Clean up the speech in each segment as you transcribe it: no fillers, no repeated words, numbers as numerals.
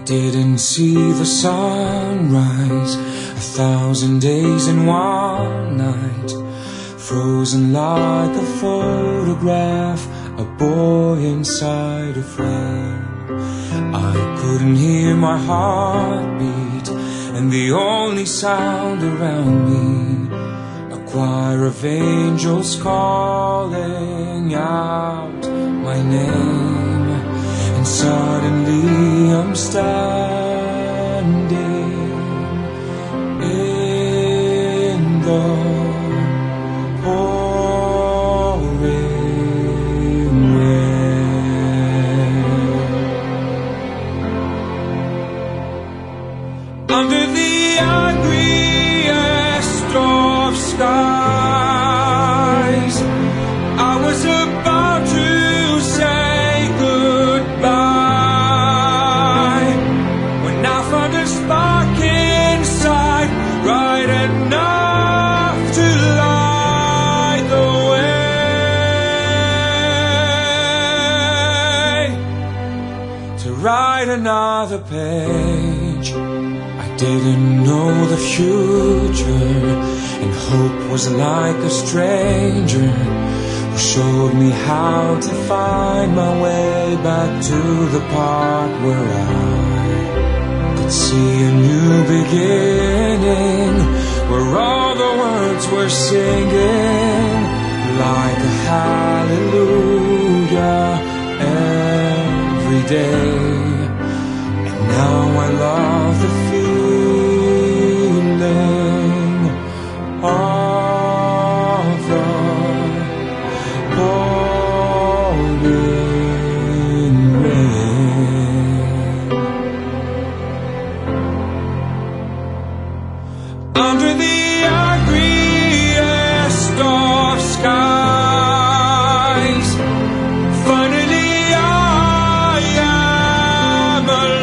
didn't see the sunrise 1,000 days in one night, frozen like a photograph, a boy inside a frame. I couldn't hear my heartbeat, and the only sound around me, a choir of angels calling out my name. And suddenly I'm standing in the pouring rain, under the angriest of skies. I was about to say goodbye when I found a spark inside, bright enough to light the way to write another page. I didn't know the future, and hope was like a stranger who showed me how to find my way back to the part where I could see a new beginning, where all the words were singing like a hallelujah every day. And now I love the feeling of the pouring rain, under the angriest of skies. Finally I am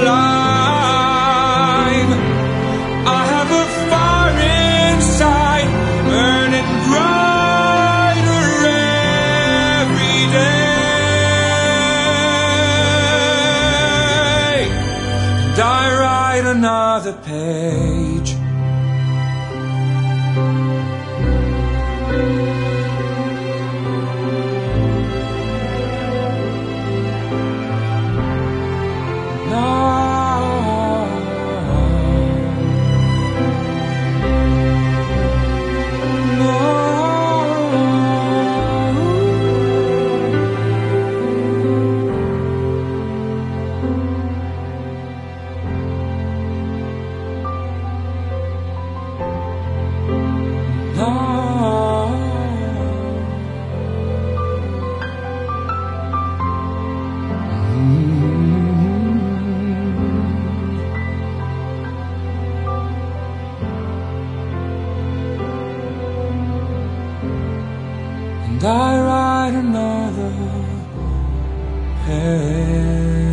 alive. I have a fire inside, burning brighter every day. And I write another page. And I write another page.